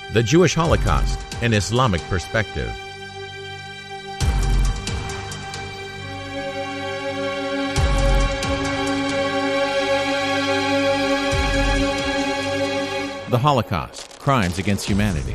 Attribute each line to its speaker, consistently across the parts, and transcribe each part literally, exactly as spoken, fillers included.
Speaker 1: The Jewish Holocaust, an Islamic perspective. The Holocaust, Crimes Against Humanity.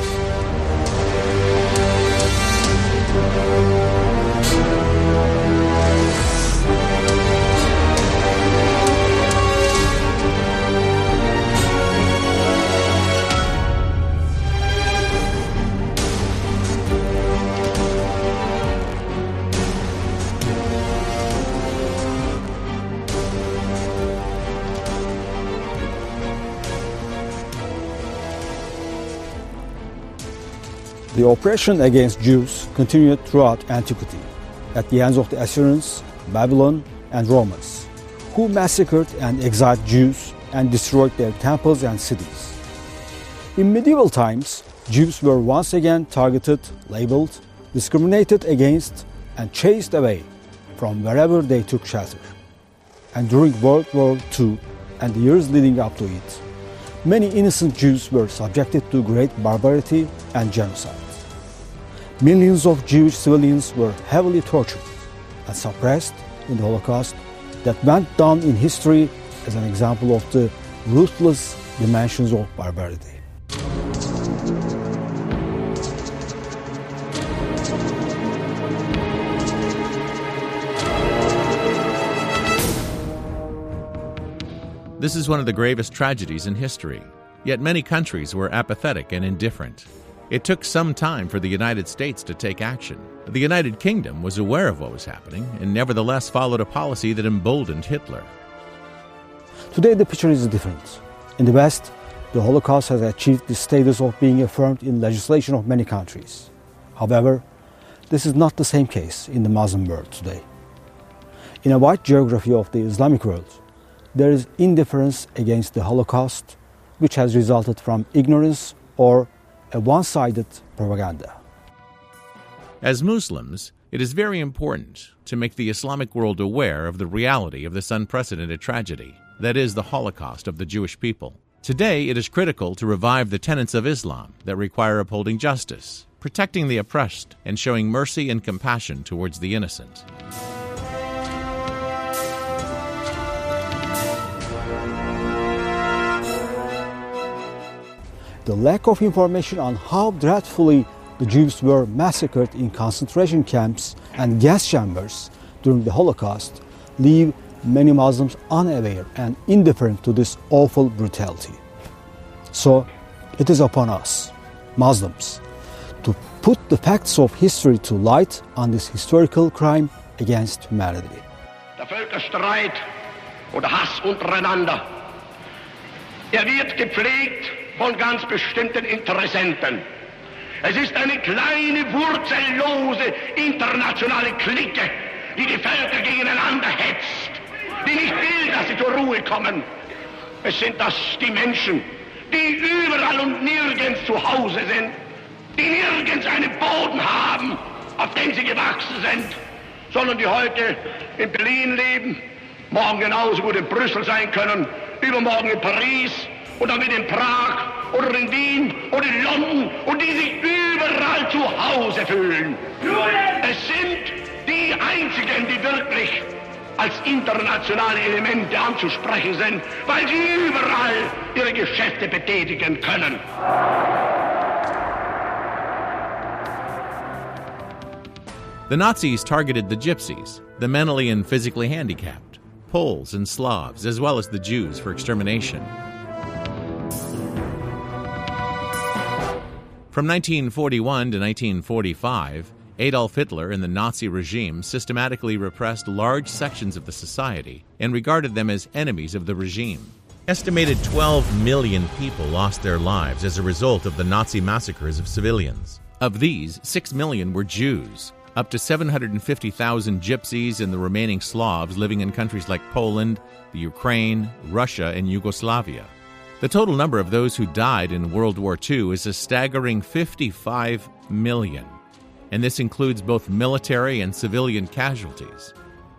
Speaker 2: The oppression against Jews continued throughout antiquity, at the hands of the Assyrians, Babylon, and Romans, who massacred and exiled Jews and destroyed their temples and cities. In medieval times, Jews were once again targeted, labeled, discriminated against, and chased away from wherever they took shelter. And during World War Two and the years leading up to it, many innocent Jews were subjected to great barbarity and genocide. Millions of Jewish civilians were heavily tortured and suppressed in the Holocaust that went down in history as an example of the ruthless dimensions of barbarity.
Speaker 1: This is one of the gravest tragedies in history, yet many countries were apathetic and indifferent. It took some time for the United States to take action. The United Kingdom was aware of what was happening and nevertheless followed a policy that emboldened Hitler.
Speaker 2: Today the picture is different. In the West, the Holocaust has achieved the status of being affirmed in legislation of many countries. However, this is not the same case in the Muslim world today. In a wide geography of the Islamic world, there is indifference against the Holocaust, which has resulted from ignorance or a one-sided propaganda.
Speaker 1: As Muslims, it is very important to make the Islamic world aware of the reality of this unprecedented tragedy, that is, the Holocaust of the Jewish people. Today, it is critical to revive the tenets of Islam that require upholding justice, protecting the oppressed, and showing mercy and compassion towards the innocent.
Speaker 2: The lack of information on how dreadfully the Jews were massacred in concentration camps and gas chambers during the Holocaust leave many Muslims unaware and indifferent to this awful brutality. So, it is upon us, Muslims, to put the facts of history to light on this historical crime against humanity.
Speaker 3: Der Völkerstreit oder Hass untereinander, er wird gepflegt von ganz bestimmten Interessenten. Es ist eine kleine, wurzellose, internationale Clique, die die Völker gegeneinander hetzt, die nicht will, dass sie zur Ruhe kommen. Es sind das die Menschen, die überall und nirgends zu Hause sind, die nirgends einen Boden haben, auf dem sie gewachsen sind, sondern die heute in Berlin leben, morgen genauso gut in Brüssel sein können, übermorgen in Paris, und dann wieder in Prag oder in Wien oder in London und die sich überall zu Hause fühlen. Es sind die einzigen, die wirklich als internationale Elemente anzusprechen sind, weil sie überall ihre Geschäfte betätigen können.
Speaker 1: The Nazis targeted the Gypsies, the mentally and physically handicapped, Poles and Slavs, as well as the Jews for extermination. From nineteen forty-one to nineteen forty-five, Adolf Hitler and the Nazi regime systematically repressed large sections of the society and regarded them as enemies of the regime. Estimated twelve million people lost their lives as a result of the Nazi massacres of civilians. Of these, six million were Jews, up to seven hundred fifty thousand Gypsies and the remaining Slavs living in countries like Poland, the Ukraine, Russia, and Yugoslavia. The total number of those who died in World War Two is a staggering fifty-five million, and this includes both military and civilian casualties.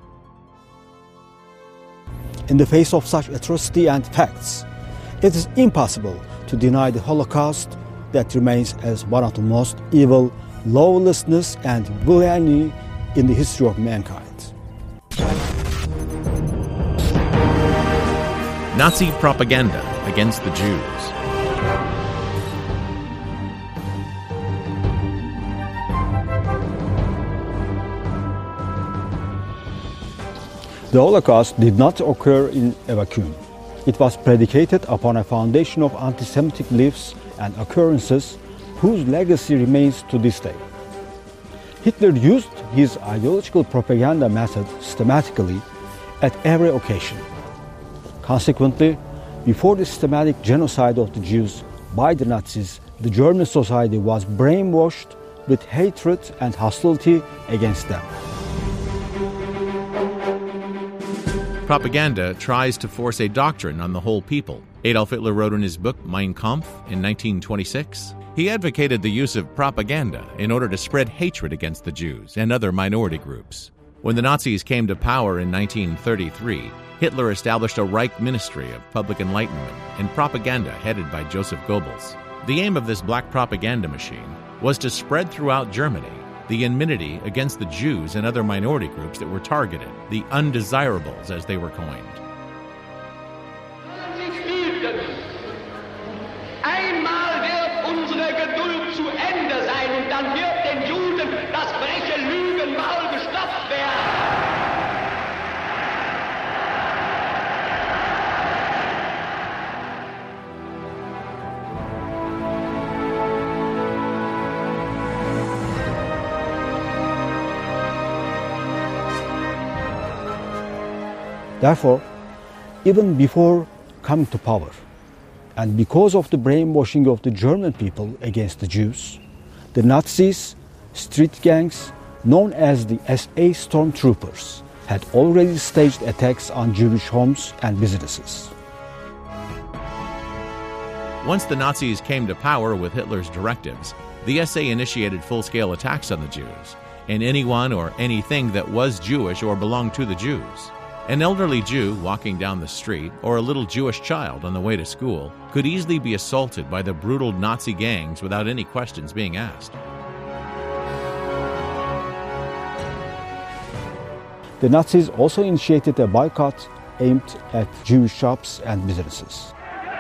Speaker 2: In the face of such atrocity and facts, it is impossible to deny the Holocaust that remains as one of the most evil lawlessness and villainy in the history of mankind.
Speaker 1: Nazi propaganda against the Jews.
Speaker 2: The Holocaust did not occur in a vacuum. It was predicated upon a foundation of anti-Semitic beliefs and occurrences whose legacy remains to this day. Hitler used his ideological propaganda method systematically at every occasion. Consequently, before the systematic genocide of the Jews by the Nazis, the German society was brainwashed with hatred and hostility against them.
Speaker 1: Propaganda tries to force a doctrine on the whole people. Adolf Hitler wrote in his book Mein Kampf in nineteen twenty-six, he advocated the use of propaganda in order to spread hatred against the Jews and other minority groups. When the Nazis came to power in nineteen thirty-three, Hitler established a Reich Ministry of Public Enlightenment and Propaganda headed by Joseph Goebbels. The aim of this black propaganda machine was to spread throughout Germany the enmity against the Jews and other minority groups that were targeted, the undesirables as they were coined.
Speaker 3: Einmal wird unsere Geduld zu Ende sein und dann wird den Juden das freche Lügenmaul gestopft werden.
Speaker 2: Therefore, even before coming to power, and because of the brainwashing of the German people against the Jews, the Nazis, street gangs, known as the S A stormtroopers, had already staged attacks on Jewish homes and businesses.
Speaker 1: Once the Nazis came to power with Hitler's directives, the S A initiated full-scale attacks on the Jews, and anyone or anything that was Jewish or belonged to the Jews. An elderly Jew walking down the street or a little Jewish child on the way to school could easily be assaulted by the brutal Nazi gangs without any questions being asked.
Speaker 2: The Nazis also initiated a boycott aimed at Jewish shops and businesses.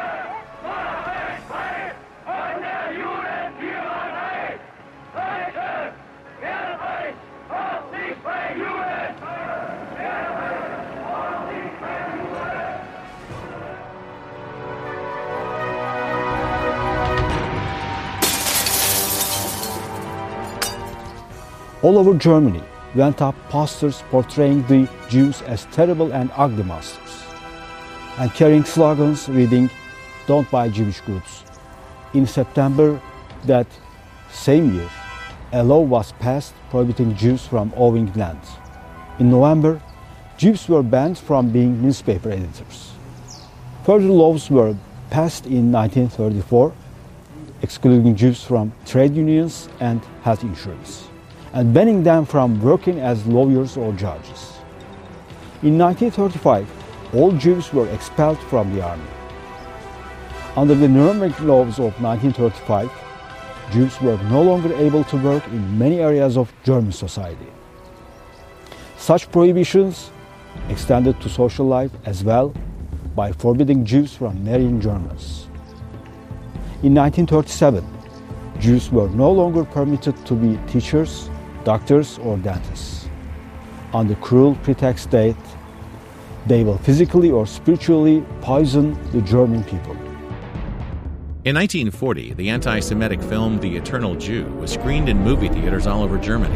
Speaker 2: All over Germany went up posters portraying the Jews as terrible and ugly monsters, and carrying slogans reading, "Don't buy Jewish goods." In September that same year, a law was passed prohibiting Jews from owning land. In November, Jews were banned from being newspaper editors. Further laws were passed in nineteen thirty-four, excluding Jews from trade unions and health insurance, and banning them from working as lawyers or judges. In nineteen thirty-five, all Jews were expelled from the army. Under the Nuremberg laws of nineteen thirty-five, Jews were no longer able to work in many areas of German society. Such prohibitions extended to social life as well by forbidding Jews from marrying Germans. In nineteen thirty-seven, Jews were no longer permitted to be teachers, doctors, or dentists, on the cruel pretext that they will physically or spiritually poison the German people.
Speaker 1: In nineteen forty, the anti-Semitic film The Eternal Jew was screened in movie theaters all over Germany.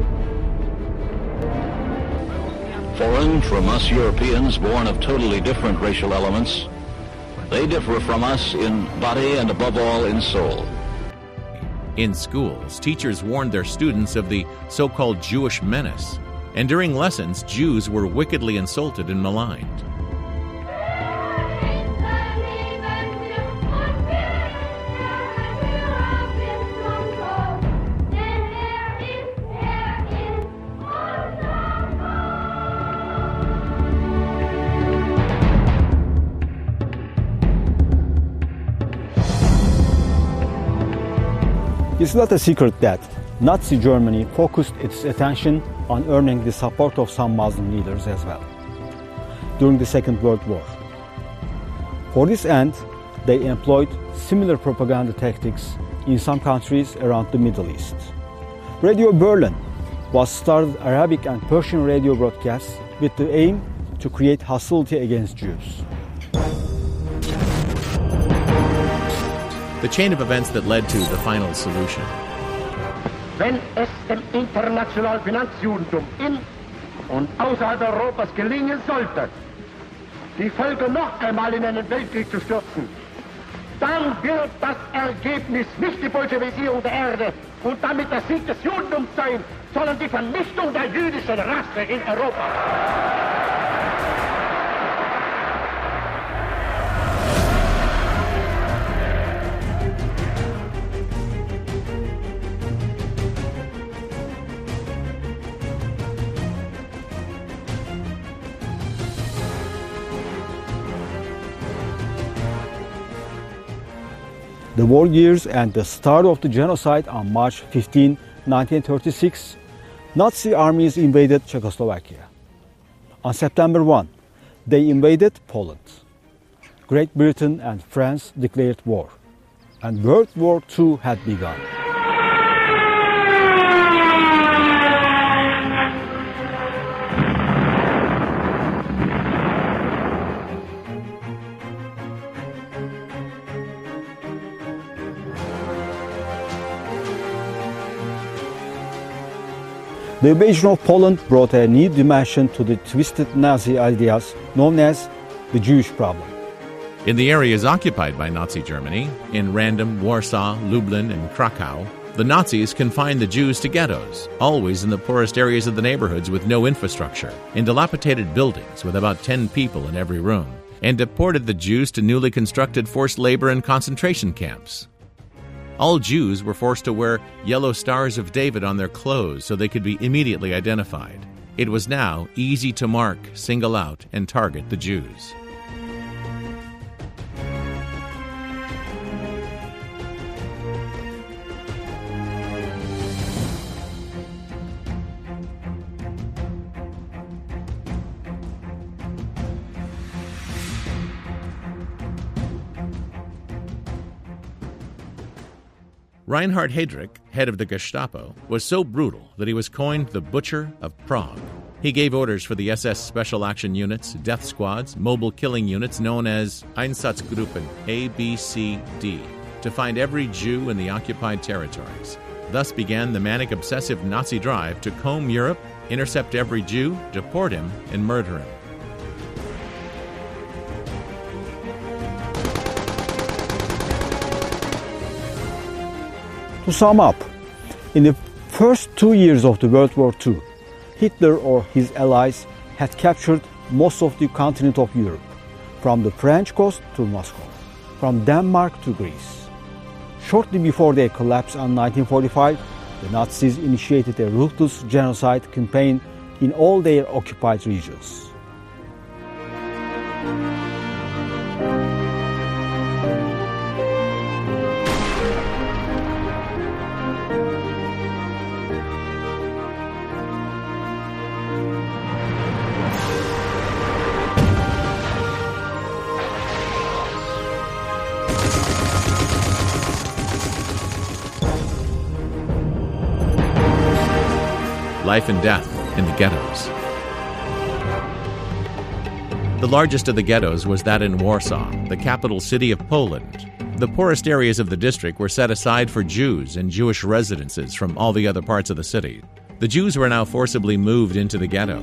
Speaker 4: Foreign from us Europeans, born of totally different racial elements, they differ from us in body and above all in soul.
Speaker 1: In schools, teachers warned their students of the so-called Jewish menace, and during lessons, Jews were wickedly insulted and maligned.
Speaker 2: It's not a secret that Nazi Germany focused its attention on earning the support of some Muslim leaders as well during the Second World War. For this end, they employed similar propaganda tactics in some countries around the Middle East. Radio Berlin was started Arabic and Persian radio broadcasts with the aim to create hostility against Jews.
Speaker 1: The chain of events that led to the final solution.
Speaker 3: Wenn es dem internationalen Finanzjudentum in und außerhalb Europas gelingen sollte, die Völker noch einmal in einen Weltkrieg zu stürzen, dann wird das Ergebnis nicht die Bolschewisierung der Erde und damit der Sieg des Judentums sein, sondern die Vernichtung der jüdischen Rasse in Europa.
Speaker 2: The war years and the start of the genocide on March fifteenth, nineteen thirty-six, Nazi armies invaded Czechoslovakia. On September first, they invaded Poland. Great Britain and France declared war, and World War Two had begun. The invasion of Poland brought a new dimension to the twisted Nazi ideas known as the Jewish problem.
Speaker 1: In the areas occupied by Nazi Germany, in Random, Warsaw, Lublin, and Krakow, the Nazis confined the Jews to ghettos, always in the poorest areas of the neighborhoods with no infrastructure, in dilapidated buildings with about ten people in every room, and deported the Jews to newly constructed forced labor and concentration camps. All Jews were forced to wear yellow stars of David on their clothes so they could be immediately identified. It was now easy to mark, single out, and target the Jews. Reinhard Heydrich, head of the Gestapo, was so brutal that he was coined the Butcher of Prague. He gave orders for the S S Special Action Units, death squads, mobile killing units known as Einsatzgruppen A, B, C, D, to find every Jew in the occupied territories. Thus began the manic-obsessive Nazi drive to comb Europe, intercept every Jew, deport him, and murder him.
Speaker 2: To sum up, in the first two years of the World War Two, Hitler or his allies had captured most of the continent of Europe, from the French coast to Moscow, from Denmark to Greece. Shortly before their collapse in nineteen forty-five, the Nazis initiated a ruthless genocide campaign in all their occupied regions.
Speaker 1: Life and death in the ghettos. The largest of the ghettos was that in Warsaw, the capital city of Poland. The poorest areas of the district were set aside for Jews and Jewish residences from all the other parts of the city. The Jews were now forcibly moved into the ghetto.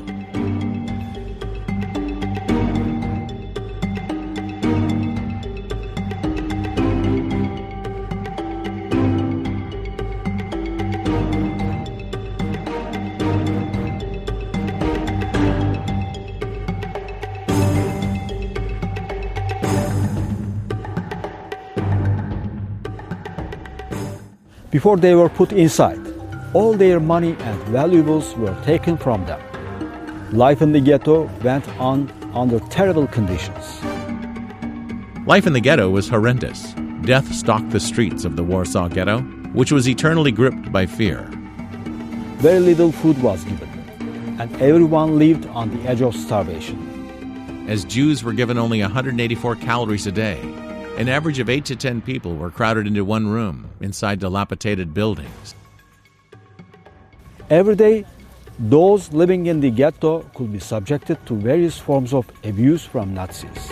Speaker 2: Before they were put inside, all their money and valuables were taken from them. Life in the ghetto went on under terrible conditions.
Speaker 1: Life in the ghetto was horrendous. Death stalked the streets of the Warsaw Ghetto. which was eternally gripped by fear.
Speaker 2: Very little food was given, and everyone lived on the edge of starvation.
Speaker 1: As Jews were given only one hundred eighty-four calories a day, an average of eight to ten people were crowded into one room inside dilapidated buildings.
Speaker 2: Every day, those living in the ghetto could be subjected to various forms of abuse from Nazis.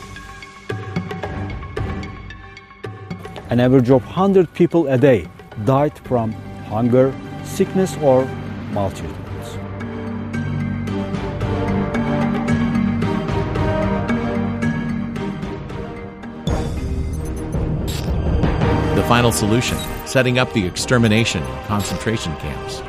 Speaker 2: An average of one hundred people a day died from hunger, sickness, or maltreatment.
Speaker 1: The final solution, setting up the extermination and concentration camps.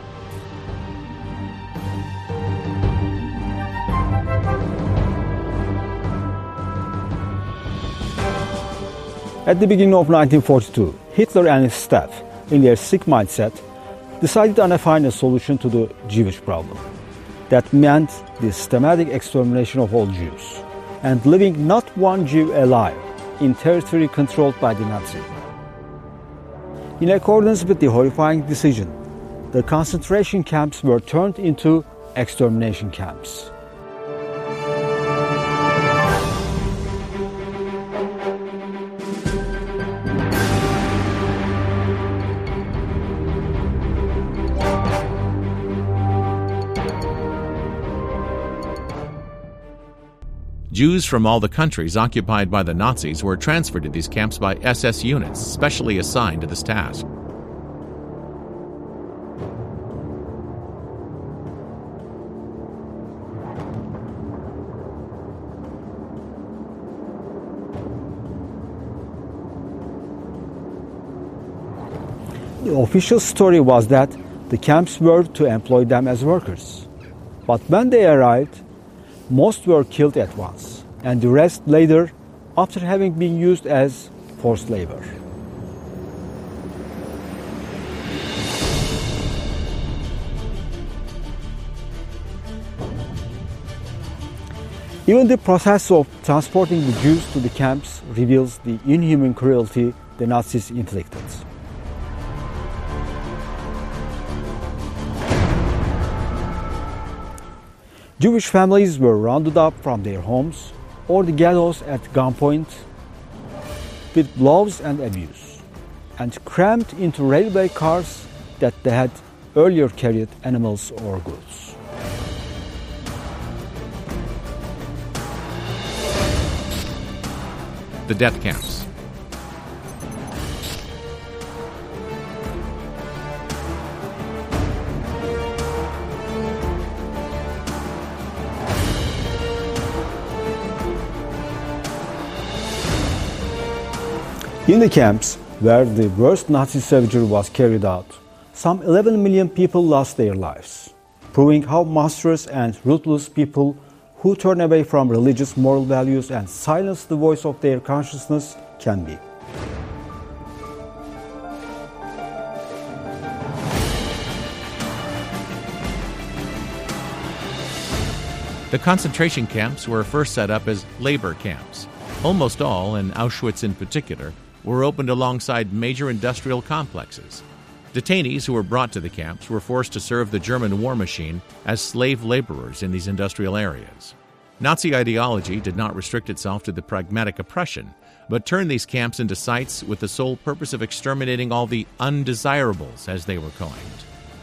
Speaker 2: At the beginning of nineteen forty-two, Hitler and his staff, in their sick mindset, decided on a final solution to the Jewish problem. That meant the systematic extermination of all Jews, and leaving not one Jew alive in territory controlled by the Nazis. In accordance with the horrifying decision, the concentration camps were turned into extermination camps.
Speaker 1: Jews from all the countries occupied by the Nazis were transferred to these camps by S S units specially assigned to this task.
Speaker 2: The official story was that the camps were to employ them as workers. But when they arrived, most were killed at once, and the rest later after having been used as forced labor. Even the process of transporting the Jews to the camps reveals the inhuman cruelty the Nazis inflicted. Jewish families were rounded up from their homes or the ghettos at gunpoint with blows and abuse, and crammed into railway cars that they had earlier carried animals or goods.
Speaker 1: The death camps.
Speaker 2: In the camps where the worst Nazi savagery was carried out, some eleven million people lost their lives, proving how monstrous and ruthless people who turn away from religious moral values and silence the voice of their consciousness can be.
Speaker 1: The concentration camps were first set up as labor camps. Almost all, and Auschwitz in particular, were opened alongside major industrial complexes. Detainees who were brought to the camps were forced to serve the German war machine as slave laborers in these industrial areas. Nazi ideology did not restrict itself to the pragmatic oppression, but turned these camps into sites with the sole purpose of exterminating all the undesirables, as they were coined.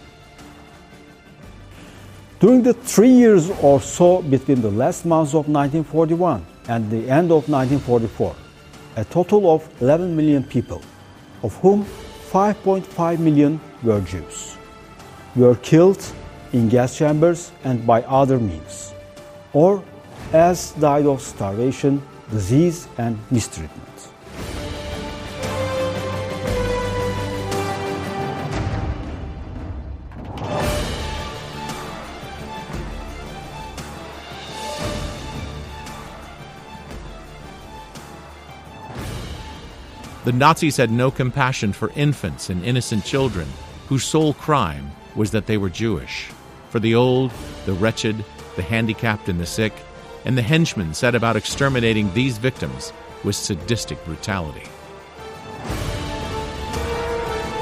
Speaker 2: During the three years or so between the last months of nineteen forty-one and the end of nineteen forty-four, a total of eleven million people, of whom five point five million were Jews, were killed in gas chambers and by other means, or as died of starvation, disease, and mistreatment.
Speaker 1: The Nazis had no compassion for infants and innocent children, whose sole crime was that they were Jewish. For the old, the wretched, the handicapped, and the sick, and the henchmen set about exterminating these victims with sadistic brutality.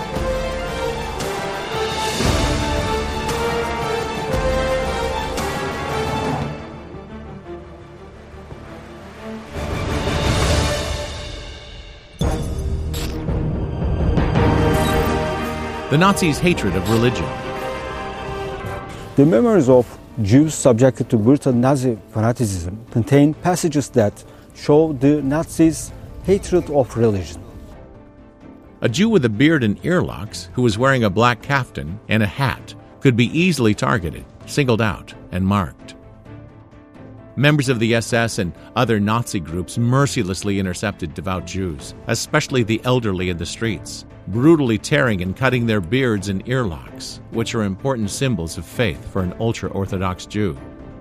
Speaker 1: The Nazis' hatred of religion.
Speaker 2: The memoirs of Jews subjected to brutal Nazi fanaticism contain passages that show the Nazis' hatred of religion.
Speaker 1: A Jew with a beard and earlocks who was wearing a black kaftan and a hat could be easily targeted, singled out, and marked. Members of the S S and other Nazi groups mercilessly intercepted devout Jews, especially the elderly in the streets, brutally tearing and cutting their beards and earlocks, which are important symbols of faith for an ultra-Orthodox Jew.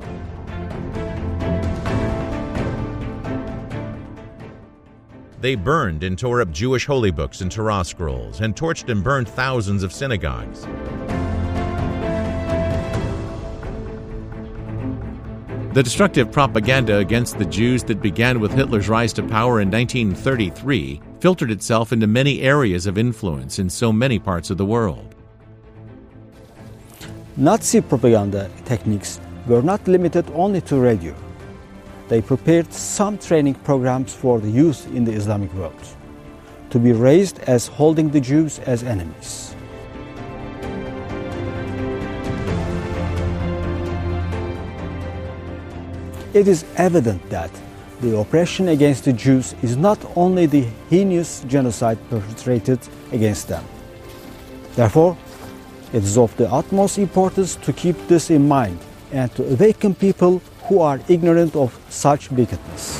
Speaker 1: They burned and tore up Jewish holy books and Torah scrolls, and torched and burned thousands of synagogues. The destructive propaganda against the Jews that began with Hitler's rise to power in nineteen thirty-three filtered itself into many areas of influence in so many parts of the world.
Speaker 2: Nazi propaganda techniques were not limited only to radio. They prepared some training programs for the youth in the Islamic world to be raised as holding the Jews as enemies. It is evident that the oppression against the Jews is not only the heinous genocide perpetrated against them. Therefore, it is of the utmost importance to keep this in mind and to awaken people who are ignorant of such wickedness.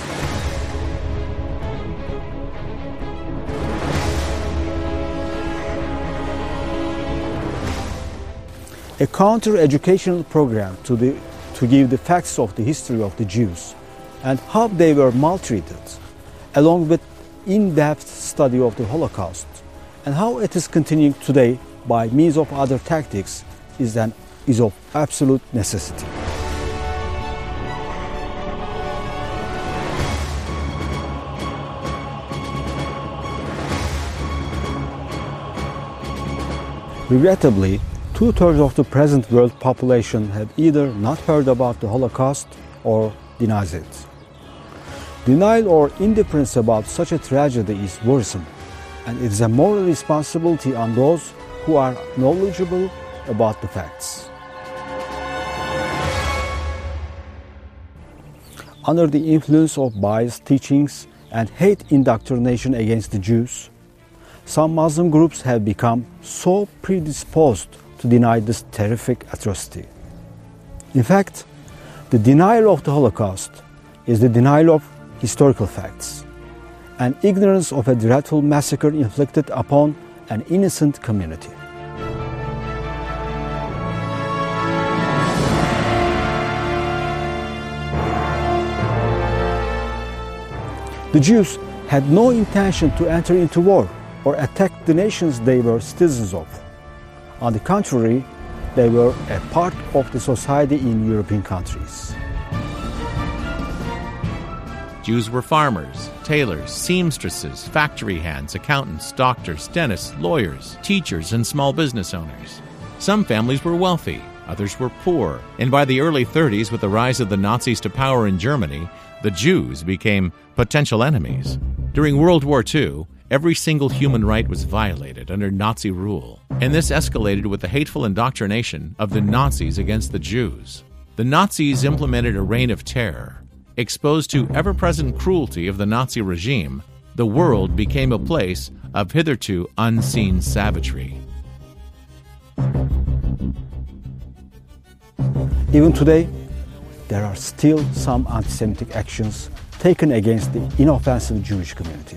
Speaker 2: A counter-educational program to, the, to give the facts of the history of the Jews and how they were maltreated, along with in-depth study of the Holocaust and how it is continuing today by means of other tactics, is, an, is of absolute necessity. Regrettably, two-thirds of the present world population have either not heard about the Holocaust or denies it. Denial or indifference about such a tragedy is worrisome, and it is a moral responsibility on those who are knowledgeable about the facts. Under the influence of biased teachings and hate indoctrination against the Jews, some Muslim groups have become so predisposed to deny this terrific atrocity. In fact, the denial of the Holocaust is the denial of historical facts and ignorance of a dreadful massacre inflicted upon an innocent community. The Jews had no intention to enter into war or attack the nations they were citizens of. On the contrary, they were a part of the society in European countries.
Speaker 1: Jews were farmers, tailors, seamstresses, factory hands, accountants, doctors, dentists, lawyers, teachers, and small business owners. Some families were wealthy, others were poor, and by the early thirties, with the rise of the Nazis to power in Germany, the Jews became potential enemies. During World War Two, every single human right was violated under Nazi rule, and this escalated with the hateful indoctrination of the Nazis against the Jews. The Nazis implemented a reign of terror. Exposed to ever-present cruelty of the Nazi regime, the world became a place of hitherto unseen savagery.
Speaker 2: Even today, there are still some anti-Semitic actions taken against the inoffensive Jewish community.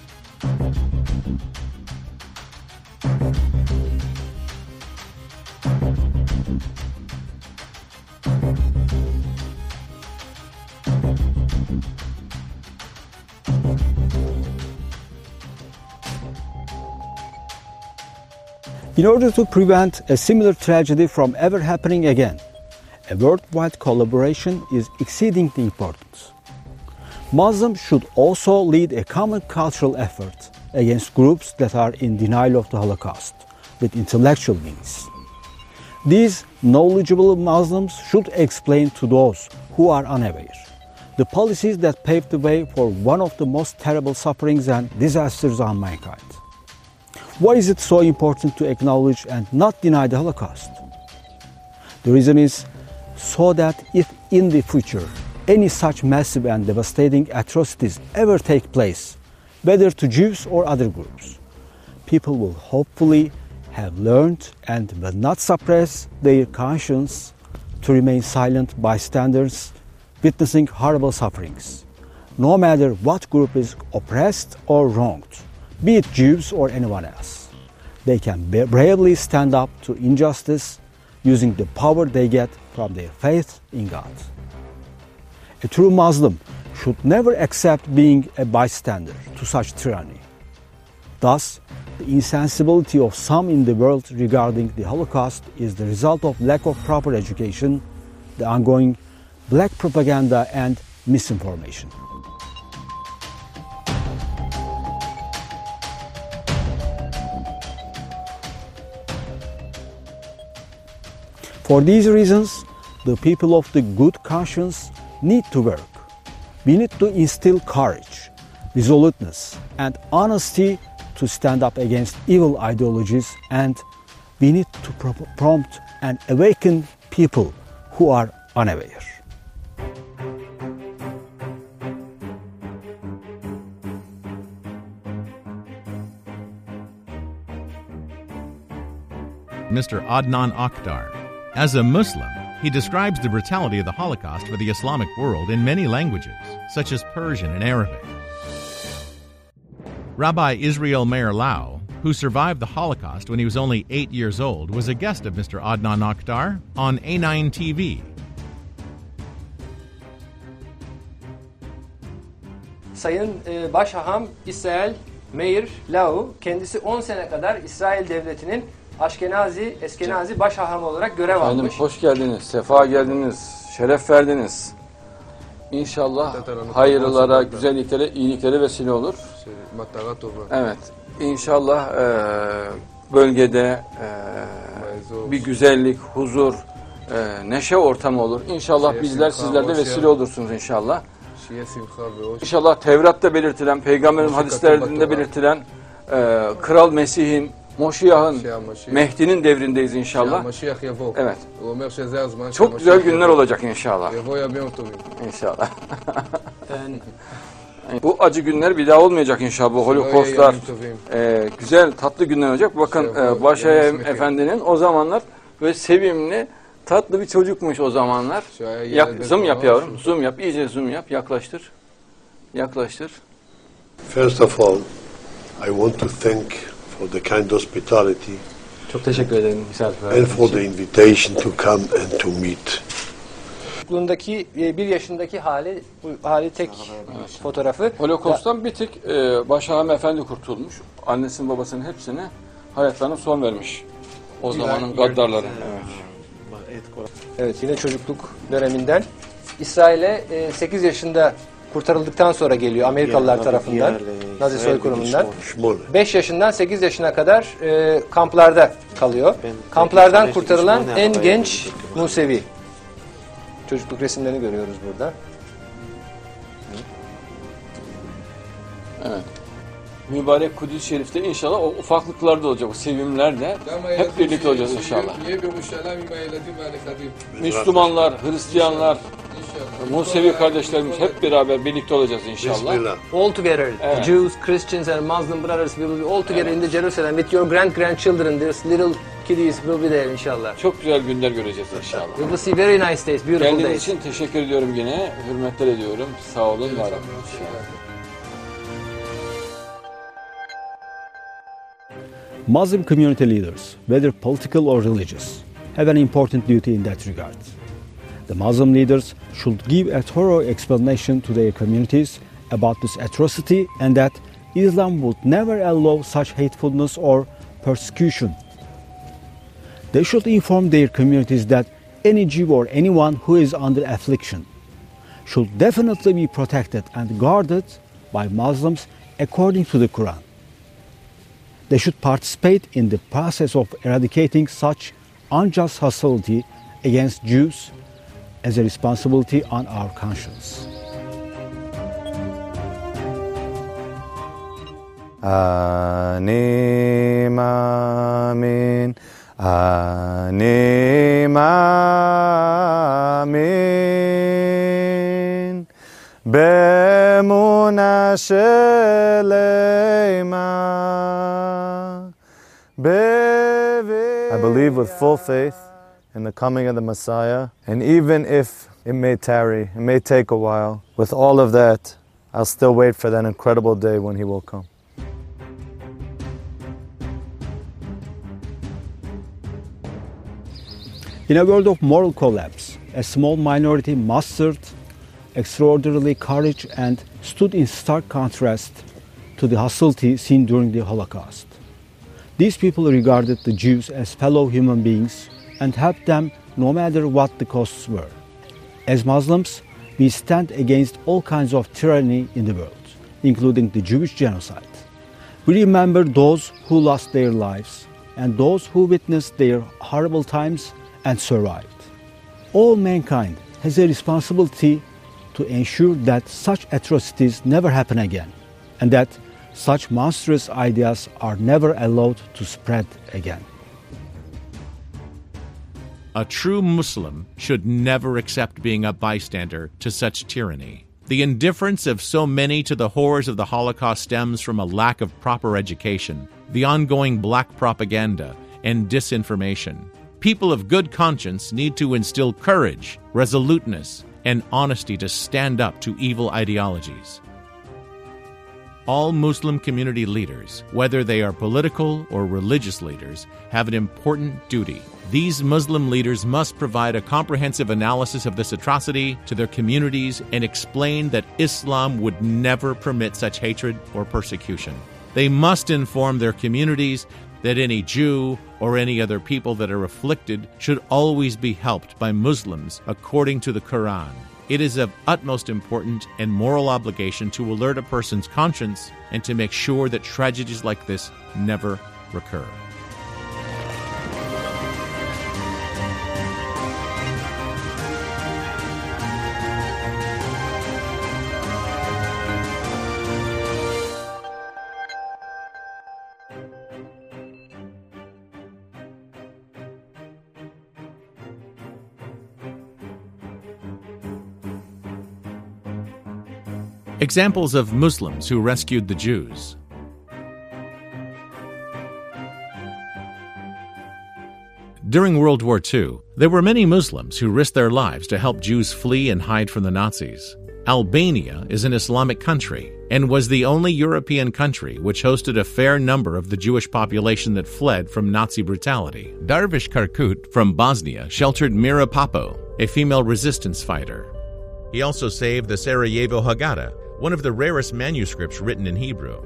Speaker 2: In order to prevent a similar tragedy from ever happening again, a worldwide collaboration is exceedingly important. Muslims should also lead a common cultural effort against groups that are in denial of the Holocaust with intellectual means. These knowledgeable Muslims should explain to those who are unaware the policies that paved the way for one of the most terrible sufferings and disasters on mankind. Why is it so important to acknowledge and not deny the Holocaust? The reason is so that if in the future any such massive and devastating atrocities ever take place, whether to Jews or other groups, people will hopefully have learned and will not suppress their conscience to remain silent bystanders witnessing horrible sufferings, no matter what group is oppressed or wronged, be it Jews or anyone else. They can bravely stand up to injustice using the power they get from their faith in God. A true Muslim should never accept being a bystander to such tyranny. Thus, the insensibility of some in the world regarding the Holocaust is the result of lack of proper education, the ongoing black propaganda and misinformation. For these reasons, the people of the good conscience need to work. We need to instill courage, resoluteness, and honesty to stand up against evil ideologies, and we need to prompt and awaken people who are unaware.
Speaker 1: Mister Adnan Akhtar. As a Muslim, he describes the brutality of the Holocaust for the Islamic world in many languages, such as Persian and Arabic. Rabbi Israel Meir Lau, who survived the Holocaust when he was only eight years old, was a guest of Mister Adnan Akhtar on A nine T V.
Speaker 5: Sayın e, Başhaham İsrail Meir Lau, kendisi on sene kadar İsrail Devleti'nin Aşkenazi, Eskenazi Başhaham olarak görev
Speaker 6: Efendim,
Speaker 5: almış.
Speaker 6: hoş geldiniz, sefa geldiniz, şeref verdiniz. İnşallah hayırlara, güzelliklere, iyiliklere vesile olur. Evet, inşallah e, bölgede e, bir güzellik, huzur, e, neşe ortamı olur. İnşallah bizler, sizler de vesile olursunuz inşallah. İnşallah Tevrat'ta belirtilen, Peygamberin hadislerinde belirtilen e, Kral Mesih'in, Moşiyah'ın, Mehdi'nin devrindeyiz inşallah. Evet. Çok güzel günler olacak inşallah. İnşallah. Bu acı günler bir daha olmayacak inşallah. Bu Holokostlar e, güzel, tatlı günler olacak. Bakın e, Başhaham Efendi'nin o zamanlar böyle sevimli, tatlı bir çocukmuş o zamanlar. Yak, zoom yap yavrum. Zoom yap. İyice zoom yap. Yaklaştır. Yaklaştır.
Speaker 7: First of all, I want to thank for the kind hospitality.
Speaker 5: Çok teşekkür ederim misafirleriniz
Speaker 7: and for
Speaker 5: için.
Speaker 7: the invitation to come and to meet.
Speaker 5: Çocukluğundaki bir yaşındaki hali, bu hali tek evet. fotoğrafı.
Speaker 6: Holokost'tan bir tek e, Başhaham Efendi kurtulmuş. Annesinin babasının hepsine hayatlarına son vermiş. O zamanın gaddarları. Evet.
Speaker 5: Evet, yine çocukluk döneminden. İsrail'e e, sekiz yaşında kurtarıldıktan sonra geliyor Amerikalılar tarafından, Nazi soykırımından. beş yaşından sekiz yaşına kadar e, kamplarda kalıyor. Kamplardan kurtarılan en genç Musevi. Çocukluk resimlerini görüyoruz burada.
Speaker 6: Evet. Mübarek Kudüs-i Şerif'te inşallah o ufaklıklarda olacak, o sevimlerle hep birlikte olacağız inşallah. Müslümanlar, Hristiyanlar, Musevi kardeşlerimiz hep beraber birlikte olacağız inşallah.
Speaker 5: All together,
Speaker 6: evet.
Speaker 5: Jews, Christians and Muslim brothers will be all together evet. in the Jerusalem with your grand grandchildren. There's little kiddies will be there inşallah.
Speaker 6: Çok güzel günler göreceğiz inşallah.
Speaker 5: We will see very nice days, beautiful
Speaker 6: Geldiğiniz
Speaker 5: days.
Speaker 6: için teşekkür ediyorum yine. Hürmetler ediyorum. Sağ olun, var olun.
Speaker 2: Muslim community leaders, whether political or religious, have an important duty in that regard. The Muslim leaders should give a thorough explanation to their communities about this atrocity and that Islam would never allow such hatefulness or persecution. They should inform their communities that any Jew or anyone who is under affliction should definitely be protected and guarded by Muslims according to the Quran. They should participate in the process of eradicating such unjust hostility against Jews as a responsibility on our conscience.
Speaker 8: אני I believe with full faith in the coming of the Messiah, and even if it may tarry, it may take a while, with all of that, I'll still wait for that incredible day when He will come.
Speaker 2: In a world of moral collapse, a small minority mustered extraordinary courage and stood in stark contrast to the hostility seen during the Holocaust. These people regarded the Jews as fellow human beings and helped them no matter what the costs were. As Muslims, we stand against all kinds of tyranny in the world, including the Jewish genocide. We remember those who lost their lives and those who witnessed their horrible times and survived. All mankind has a responsibility to ensure that such atrocities never happen again, and that such monstrous ideas are never allowed to spread again.
Speaker 1: A true Muslim should never accept being a bystander to such tyranny. The indifference of so many to the horrors of the Holocaust stems from a lack of proper education, the ongoing black propaganda, and disinformation. People of good conscience need to instill courage, resoluteness, and honesty to stand up to evil ideologies. All Muslim community leaders, whether they are political or religious leaders, have an important duty. These Muslim leaders must provide a comprehensive analysis of this atrocity to their communities and explain that Islam would never permit such hatred or persecution. They must inform their communities that any Jew or any other people that are afflicted should always be helped by Muslims according to the Quran. It is of utmost importance and moral obligation to alert a person's conscience and to make sure that tragedies like this never recur. Examples of Muslims who rescued the Jews. During World War Two, there were many Muslims who risked their lives to help Jews flee and hide from the Nazis. Albania is an Islamic country and was the only European country which hosted a fair number of the Jewish population that fled from Nazi brutality. Darvish Karkut from Bosnia sheltered Mira Papo, a female resistance fighter. He also saved the Sarajevo Haggadah, one of the rarest manuscripts written in Hebrew.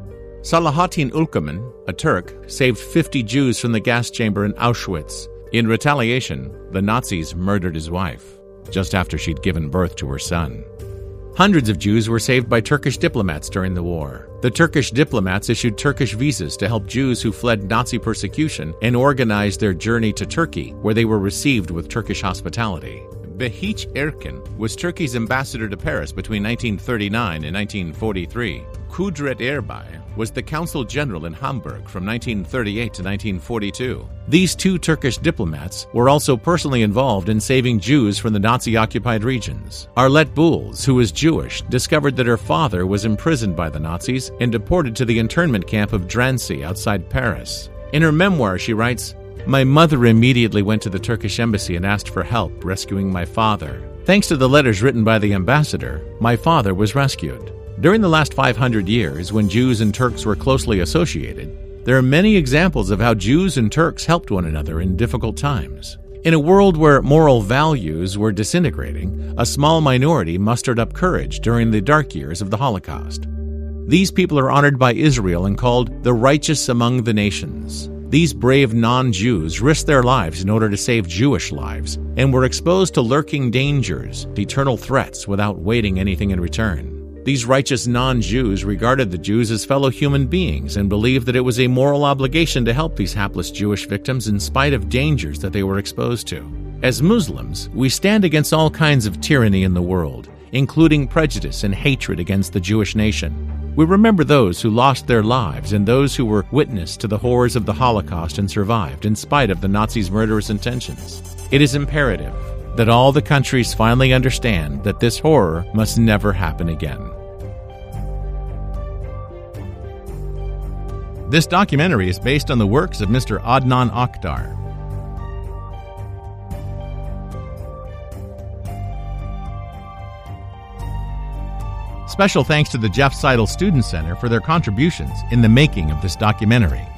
Speaker 1: Salahatin Ulkaman, a Turk, saved fifty Jews from the gas chamber in Auschwitz. In retaliation, the Nazis murdered his wife, just after she'd given birth to her son. Hundreds of Jews were saved by Turkish diplomats during the war. The Turkish diplomats issued Turkish visas to help Jews who fled Nazi persecution and organized their journey to Turkey, where they were received with Turkish hospitality. Behiç Erkin was Turkey's ambassador to Paris between nineteen thirty-nine and nineteen forty-three. Kudret Erbay was the consul general in Hamburg from nineteen thirty-eight to nineteen forty-two. These two Turkish diplomats were also personally involved in saving Jews from the Nazi-occupied regions. Arlette Bouls, who was Jewish, discovered that her father was imprisoned by the Nazis and deported to the internment camp of Drancy outside Paris. In her memoir, she writes, "My mother immediately went to the Turkish embassy and asked for help rescuing my father. Thanks to the letters written by the ambassador, my father was rescued." During the last five hundred years, when Jews and Turks were closely associated, there are many examples of how Jews and Turks helped one another in difficult times. In a world where moral values were disintegrating, a small minority mustered up courage during the dark years of the Holocaust. These people are honored by Israel and called the righteous among the nations. These brave non-Jews risked their lives in order to save Jewish lives and were exposed to lurking dangers, eternal threats, without waiting anything in return. These righteous non-Jews regarded the Jews as fellow human beings and believed that it was a moral obligation to help these hapless Jewish victims in spite of dangers that they were exposed to. As Muslims, we stand against all kinds of tyranny in the world, including prejudice and hatred against the Jewish nation. We remember those who lost their lives and those who were witness to the horrors of the Holocaust and survived in spite of the Nazis' murderous intentions. It is imperative that all the countries finally understand that this horror must never happen again. This documentary is based on the works of Mister Adnan Akhtar. Special thanks to the Jeff Seidel Student Center for their contributions in the making of this documentary.